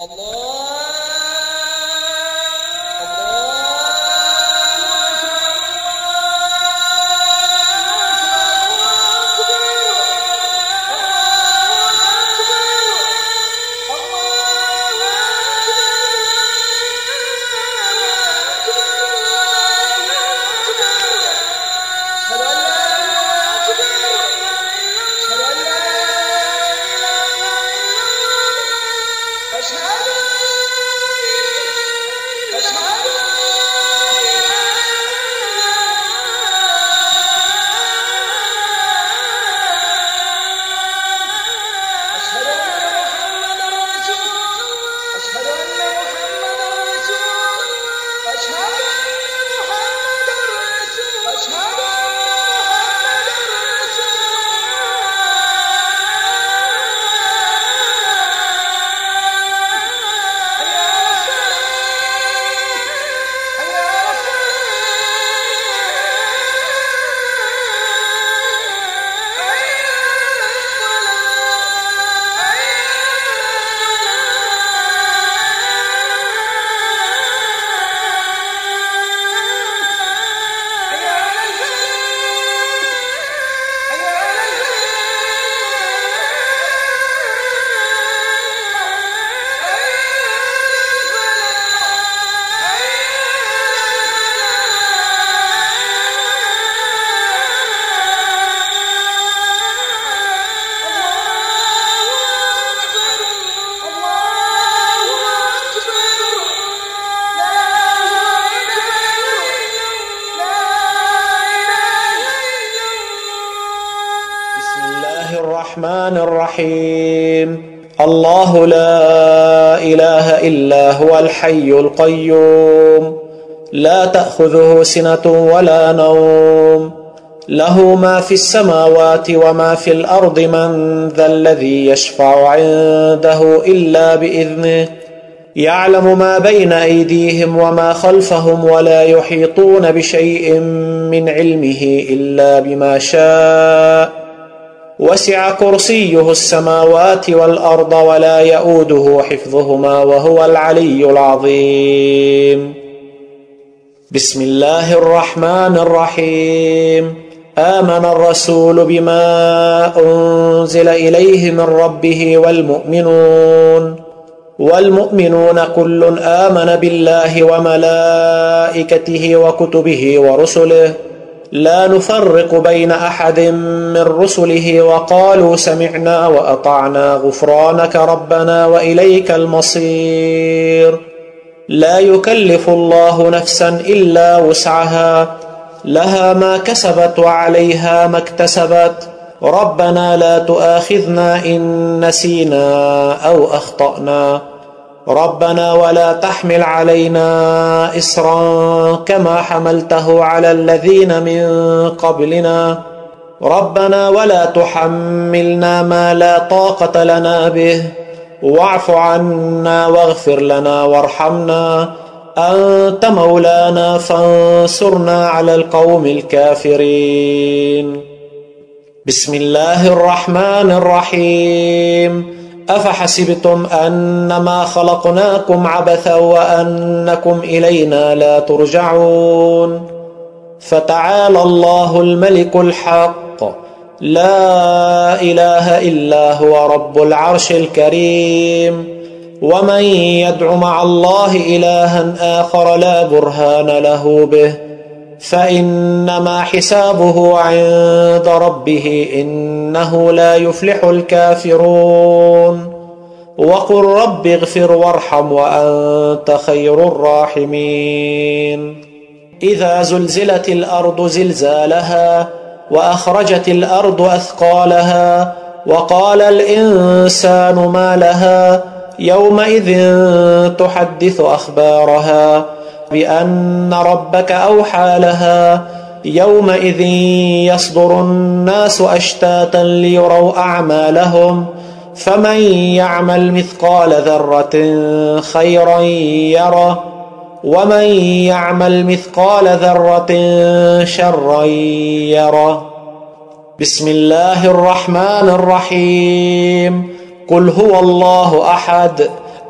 الرحمن الرحيم. الله لا إله إلا هو الحي القيوم لا تأخذه سنة ولا نوم له ما في السماوات وما في الأرض من ذا الذي يشفع عنده إلا بإذنه يعلم ما بين أيديهم وما خلفهم ولا يحيطون بشيء من علمه إلا بما شاء وسع كرسيه السماوات والأرض ولا يؤوده حفظهما وهو العلي العظيم. بسم الله الرحمن الرحيم. آمن الرسول بما أنزل إليه من ربه والمؤمنون كل آمن بالله وملائكته وكتبه ورسله لا نفرق بين أحد من رسله وقالوا سمعنا وأطعنا غفرانك ربنا وإليك المصير. لا يكلف الله نفسا إلا وسعها لها ما كسبت وعليها ما اكتسبت ربنا لا تؤاخذنا إن نسينا أو أخطأنا ربنا ولا تحمل علينا إصرا كما حملته على الذين من قبلنا ربنا ولا تحملنا ما لا طاقة لنا به واعف عنا واغفر لنا وارحمنا أنت مولانا فانصرنا على القوم الكافرين. بسم الله الرحمن الرحيم. أفحسبتم أنما خلقناكم عبثا وأنكم إلينا لا ترجعون فتعالى الله الملك الحق لا إله إلا هو رب العرش الكريم. ومن يدع مع الله إلها آخر لا برهان له به فإنما حسابه عند ربه إنه لا يفلح الكافرون. وقل رب اغفر وارحم وأنت خير الراحمين. إذا زلزلت الأرض زلزالها وأخرجت الأرض أثقالها وقال الإنسان ما لها يومئذ تحدث أخبارها بأن ربك أوحى لها يومئذ يصدر الناس أشتاتا ليروا أعمالهم فمن يعمل مثقال ذرة خيرا يره ومن يعمل مثقال ذرة شرا يره. بسم الله الرحمن الرحيم. قل هو الله أحد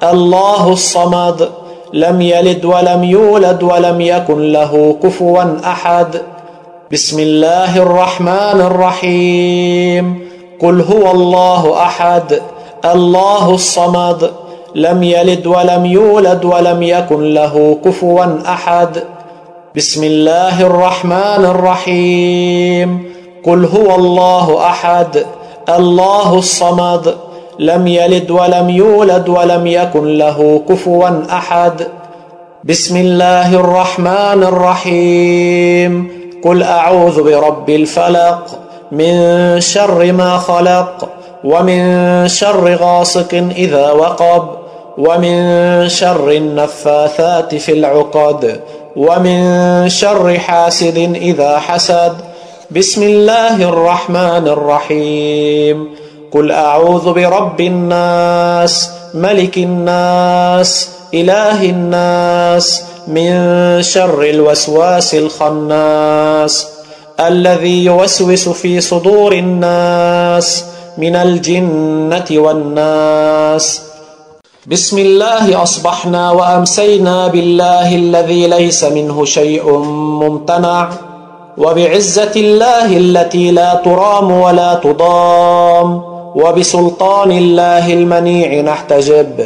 الله الصمد لم يلد ولم يولد ولم يكن له كفوا أحد. بسم الله الرحمن الرحيم. قل هو الله أحد الله الصمد لم يلد ولم يولد ولم يكن له كفوا أحد. بسم الله الرحمن الرحيم. قل هو الله أحد الله الصمد لم يلد ولم يولد ولم يكن له كفوا أحد. بسم الله الرحمن الرحيم. قل أعوذ برب الفلق من شر ما خلق ومن شر غاسق إذا وقب ومن شر النفاثات في العقد ومن شر حاسد إذا حسد. بسم الله الرحمن الرحيم. قل أعوذ برب الناس ملك الناس إله الناس من شر الوسواس الخناس الذي يوسوس في صدور الناس من الجنة والناس. بسم الله أصبحنا وأمسينا بالله الذي ليس منه شيء ممتنع، وبعزة الله التي لا ترام ولا تضام، وبسلطان الله المنيع نحتجب،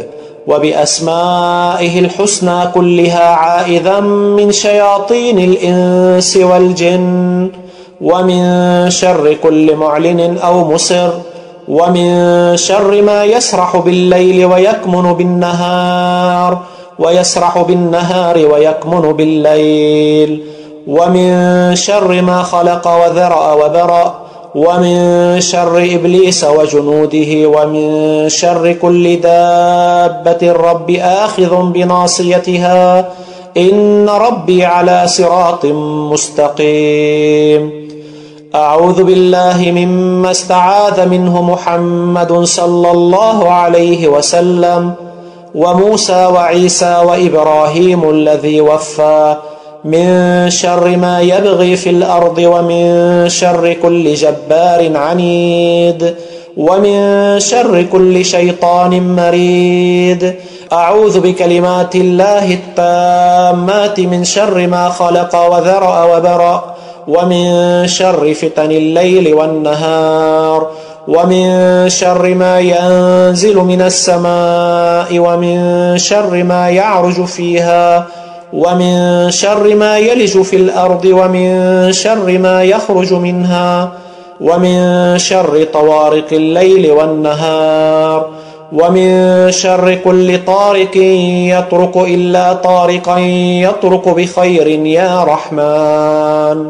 وبأسمائه الحسنى كلها عائذا من شياطين الإنس والجن، ومن شر كل معلن أو مسر، ومن شر ما يسرح بالليل ويكمن بالنهار، ويسرح بالنهار ويكمن بالليل، ومن شر ما خلق وذرأ وبرأ، ومن شر إبليس وجنوده، ومن شر كل دابة رب آخذ بناصيتها، إن ربي على صراط مستقيم. أعوذ بالله مما استعاذ منه محمد صلى الله عليه وسلم وموسى وعيسى وإبراهيم الذي وفى، من شر ما يبغي في الأرض، ومن شر كل جبار عنيد، ومن شر كل شيطان مريد. أعوذ بكلمات الله التامات من شر ما خلق وذرأ وبرأ، ومن شر فتن الليل والنهار، ومن شر ما ينزل من السماء، ومن شر ما يعرج فيها، ومن شر ما يلج في الأرض، ومن شر ما يخرج منها، ومن شر طوارق الليل والنهار، ومن شر كل طارق يطرق إلا طارقا يطرق بخير يا رحمن.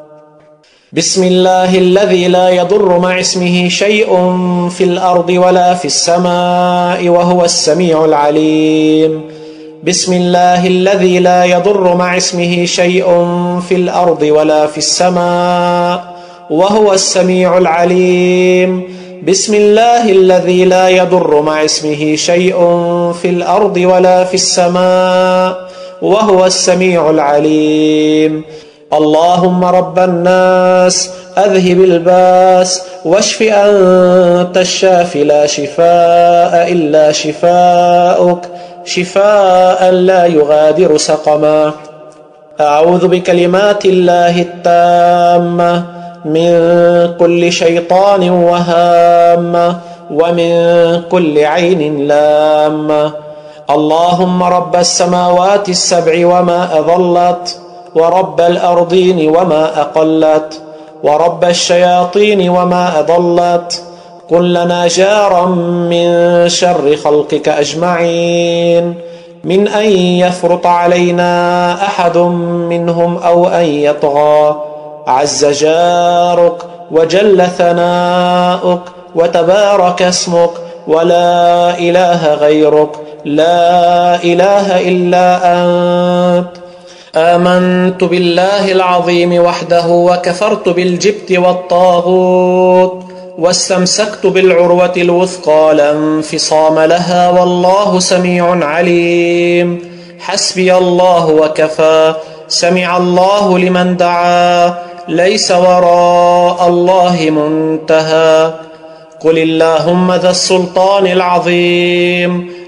بسم الله الذي لا يضر مع اسمه شيء في الأرض ولا في السماء وهو السميع العليم. بسم الله الذي لا يضر مع اسمه شيء في الأرض ولا في السماء وهو السميع العليم. بسم الله الذي لا يضر مع اسمه شيء في الأرض ولا في السماء وهو السميع العليم. اللهم رب الناس أذهب الباس واشف أنت الشافي لا شفاء إلا شفاؤك، شفاء لا يغادر سقما. أعوذ بكلمات الله التامة من كل شيطان وهامة، ومن كل عين لامة. اللهم رب السماوات السبع وما أضلت، ورب الأرضين وما أقلت، ورب الشياطين وما أضلت، كن لنا جارا من شر خلقك أجمعين، من أن يفرط علينا أحد منهم أو أن يطغى. عز جارك وجل ثناؤك وتبارك اسمك ولا إله غيرك، لا إله إلا أنت. آمنت بالله العظيم وحده، وكفرت بالجبت والطاغوت، واستمسكت بالعروة الوثقى لا انفصام لها، والله سميع عليم. حسبي الله وكفى، سمع الله لمن دعا، ليس وراء الله منتهى. قل اللهم ذا السلطان العظيم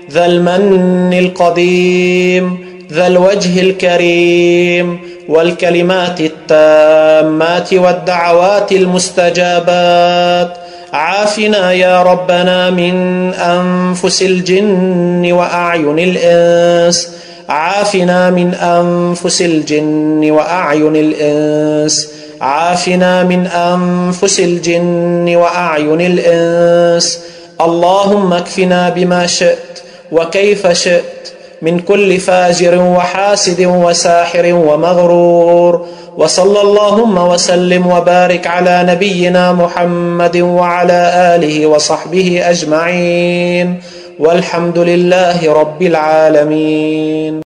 ذا المن القديم ذا الوجه الكريم والكلمات التامات والدعوات المستجابات، عافنا يا ربنا من أنفس الجن وأعين الإنس، عافنا من أنفس الجن وأعين الإنس، عافنا من أنفس الجن وأعين الإنس. اللهم اكفنا بما شئت وكيف شئت من كل فاجر وحاسد وساحر ومغرور. وصلى اللهم وسلم وبارك على نبينا محمد وعلى آله وصحبه أجمعين، والحمد لله رب العالمين.